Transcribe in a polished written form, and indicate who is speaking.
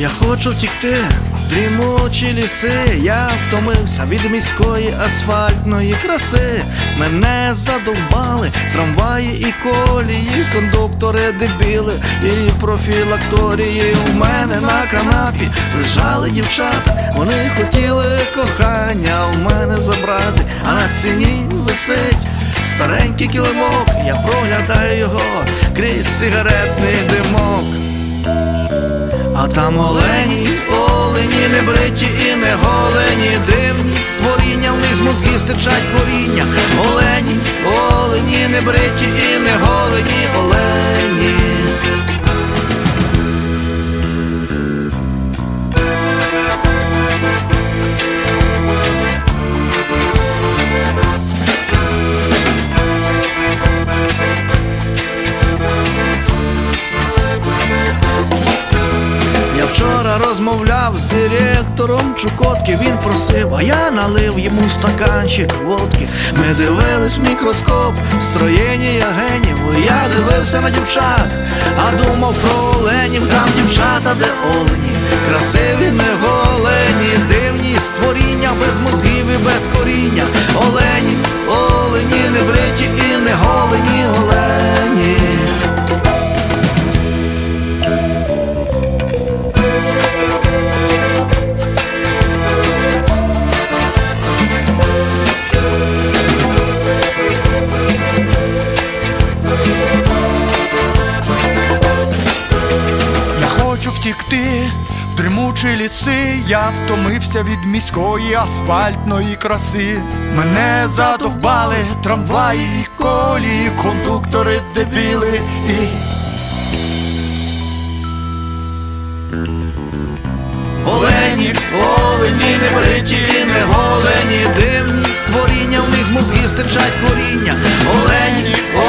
Speaker 1: Я хочу втікти в дрімучі ліси. Я втомився від міської асфальтної краси. Мене задовбали трамваї і колії, кондуктори дебіли і профілакторії. У мене на канапі лежали дівчата, вони хотіли кохання у мене забрати. А на стіні висить старенький килимок, я проглядаю його крізь сигаретний димок. А там олені, олені, не бриті і не голені, дивні створіння, в них з мозгів стичать коріння. Олені, олені, не бриті і не голені, олені. Вчора розмовляв з директором Чукотки. Він просив, а я налив йому стаканчик водки. Ми дивились в мікроскоп строєння генів. Я дивився на дівчат, а думав про оленів. Там дівчата, де олені, красиві, не голені, дивні створіння, без мозгів і без коріння. Олені, олені, не бриті і не голені, олені.
Speaker 2: Втікти в дрімучі ліси, я втомився від міської асфальтної краси. Мене задовбали трамваї і колії, кондуктори дебіли і...
Speaker 1: Олені, олені, не бриті і не голені, дивні створіння, в них з мозгів стичать коріння. Олені,